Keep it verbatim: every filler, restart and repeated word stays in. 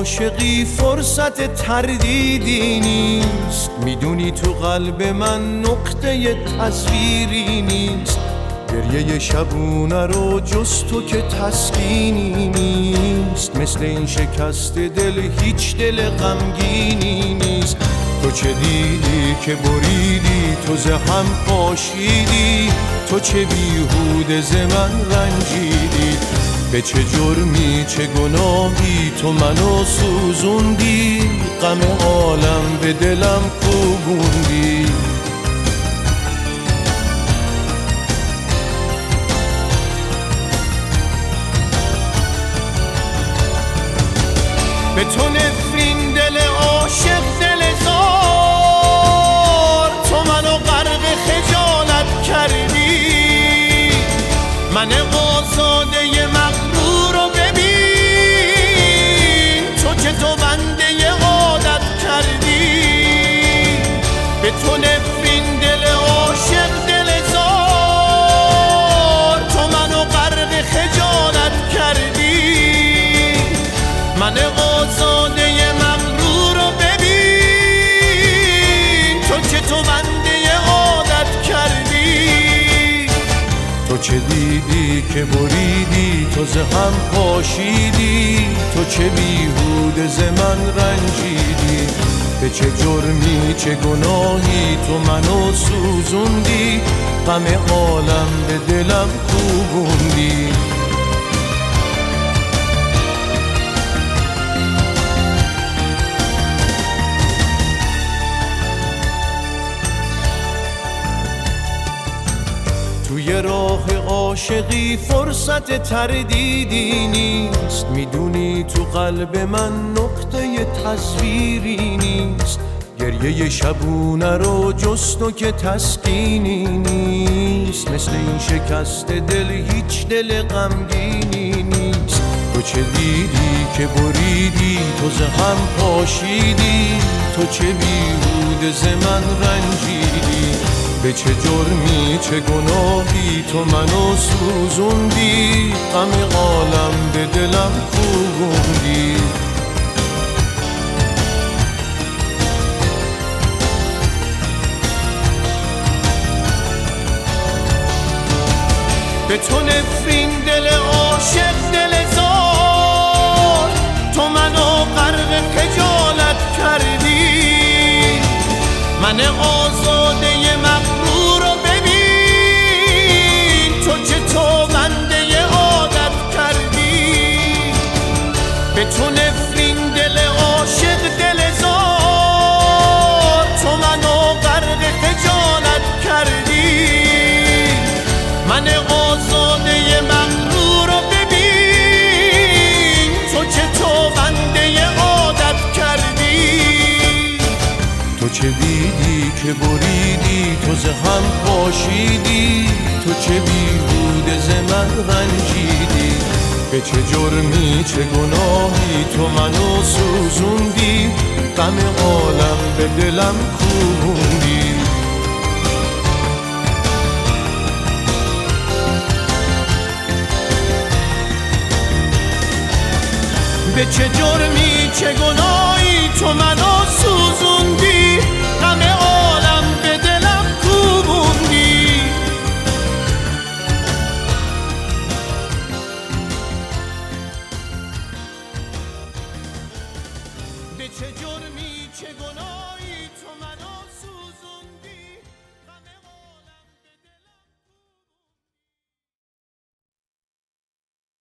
عاشقی فرصت تردیدی نیست، میدونی تو قلب من نقطه تصویری نیست. گریه شبونه رو جز تو که تسکینی نیست، مثل این شکست دل هیچ دل غمگینی نیست. تو چه دیدی که بریدی، تو ز هم پاشیدی، تو چه بیهوده ز من رنجیدی. به چه جرمی چه گناهی تو منو سوزوندی، غم عالم به دلم کوبوندی. به تو نفرین دل عاشق دل زار، تو منو غرق خجالت کردی. من آزاده مغرور رو ببین، تو که تو بنده عادت کردی. به تو نفرین دل عاشق دل زار، تو منو غرق خجالت کردی. من آزاده مغرور رو ببین، تو که تو بنده عادت کردی. تو چه دیدی که بریدی، تو ز هم پاشیدی، تو چه بیهوده ز من رنجیدی. به چه جرمی چه گناهی تو منو سوزوندی، غم عالم به دلم کوبوندی. توی راه عاشقی فرصت تردیدی نیست، میدونی تو قلب من نقطه تصویری نیست. گریه شبونه رو جز تو که تسکینی نیست، مثل این شکست دل هیچ دل غمگینی نیست. تو چه دیدی که بریدی، تو ز هم پاشیدی، تو چه بیهوده ز من رنجیدی. به چه جرمی چه گناهی تو منو سوزوندی، غم عالم به دلم کوبوندی. به تو نفرین دل عاشق دل زار، تو منو غرق خجالت کردی. من آزاده مغرور رو ببین، تو که تو بنده عادت کردی. به تو نفرین دل عاشق دل زار، تو منو غرق خجالت کردی. من آزاده مغرور رو ببین، تو که تو بنده عادت کردی. تو چه دیدی که بریدی، تو ز هم پاشیدی، تو چه بیهوده ز من رنجیدی. به چه جرمی چه گناهی تو منو سوزوندی، غم عالم به دلم کوبوندی. به چه جرمی چه گناهی تو منو سوزوندی،